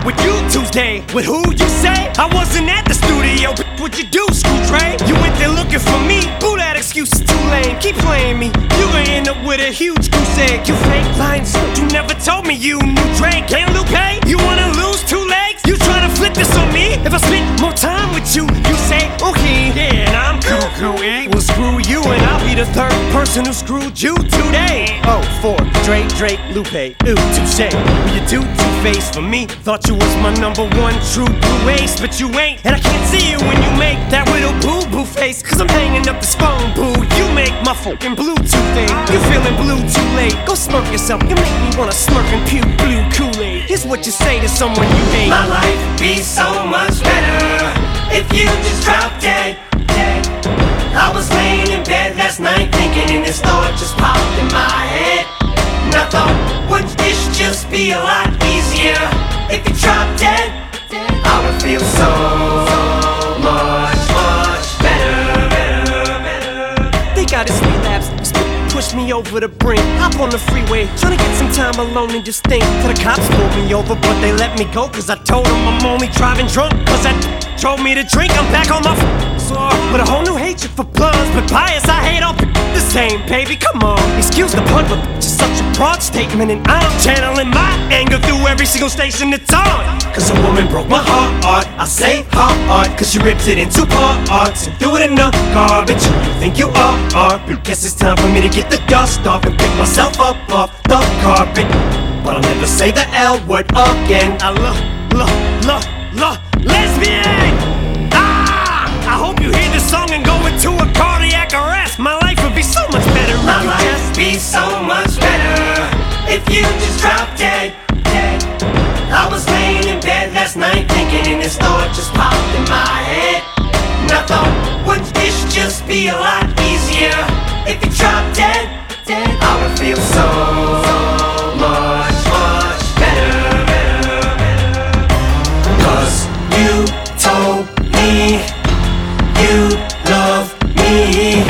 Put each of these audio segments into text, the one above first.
with you Tuesday. With who you say? I wasn't at the studio. What'd you do, Screw Dre? You went there looking for me. Boo, that excuse is too lame. Keep playing me. You gonna end up with a huge crusade. You fake lines. You never told me you knew Dre. Can't Lupe? You wanna lose 2 legs? You tryna flip this on me? If I spent more time with you, you say, okay, yeah, and I'm cool, eh? Well, screw you, and I'll be the 3rd person who screwed you today. Oh, 4, Drake, Lupe, ooh, touche. Well, you do two-face for me. Thought you was my #1 true blue ace, but you ain't. And I can't see you when you make that little boo-boo face. Cause I'm hanging up this phone, boo. You make my fucking Bluetooth thing. You feeling blue too late. Go smirk yourself. You make me wanna smirk and puke blue Kool-Aid. Here's what you say to someone you hate. My life be so much better if you just drop dead. I was laying in bed last night thinking, and this thought just popped in my head. And I thought, wouldn't this just be a lot easier if you dropped dead? I would feel so much better. They got his relapse, push me over the brink. Hop on the freeway, trying to get some time alone and just think. Till the cops pulled me over, but they let me go. Cause I told them I'm only driving drunk. Cause that told me to drink, I'm back on my floor with a whole new hatred for blondes. But bias, I hate all the same, baby, come on. Excuse the pun, but just such a broad statement. And I'm channeling my anger through every single station it's on. Cause a woman broke my heart, I say heart, cause she ripped it into parts and threw it in the garbage. Who you think you are? Guess it's time for me to get the dust off and pick myself up off the carpet. But I'll never say the L word again. I love lesbian! I hope you hear this song and go into a cardiac arrest. My life would be so much better. My life be so much better if you just drop dead. I was laying in bed last night thinking, and this thought just popped in my head. And I thought, wouldn't this just be a lot easier if you dropped dead? I would feel so much better. Cause you told me you love me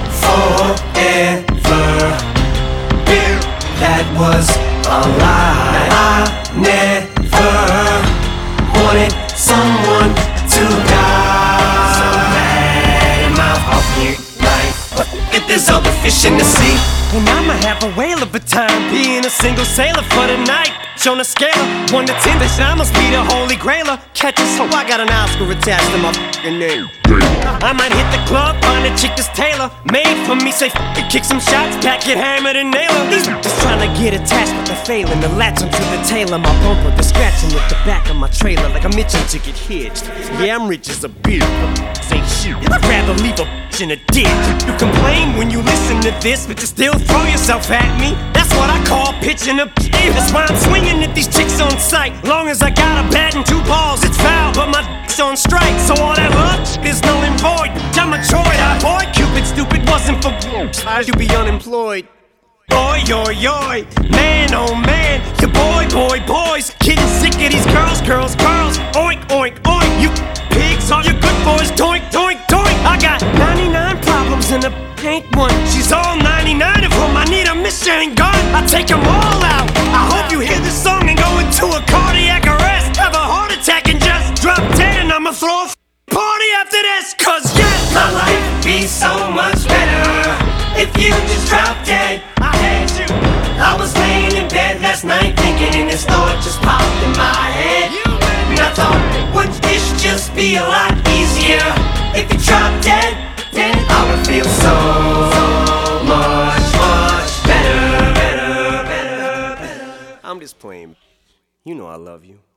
forever. That was a lie. I never wanted someone to die. So mad in my fucking life. But if there's other fish in the sea, and I'ma have a whale of a time being a single sailor for the night. On a scale of 1 to 10, bitch, I must be the holy grailer. Catch us, so I got an Oscar attached to my fucking name. I might hit the club, find a chick that's tailor made for me, say f it, kick some shots, pack it, hammered and nail her. These just trying to get attached, but they're failing to latch onto the tail of my bumper. They're scratching at the back of my trailer like I'm itching to get hitched. Yeah, I'm rich as a bitch, but ain't shit. I'd rather leave a bitch in a ditch. You complain when you listen to this, but you still throw yourself at me. That's what I call pitching a bitch. That's why I'm swinging at these chicks on sight. Long as I got a bat and 2 balls, it's foul, but my dick's on strike. So all that love is null and void. I'm a Troy, boy, Cupid stupid wasn't for you'd be unemployed. Boy, yoy, man, oh man, your boys, getting sick of these girls, oink, oink, oink. You pigs are your good boys, doink, doink, doink. I got 99 problems and a ain't one. She's all 99 of them. I need a machine gun. I take them all out. I hope you hear this song and go into a cardiac arrest. Have a heart attack and just drop dead, and I'ma throw a party after this. Cause yes, my life be so much better if you just drop dead. I hate you. I was laying in bed last night thinking, and this thought just popped in my head. And I thought, wouldn't this just be a lot easier if you dropped dead? I would feel so much better. I'm just playing. You know I love you.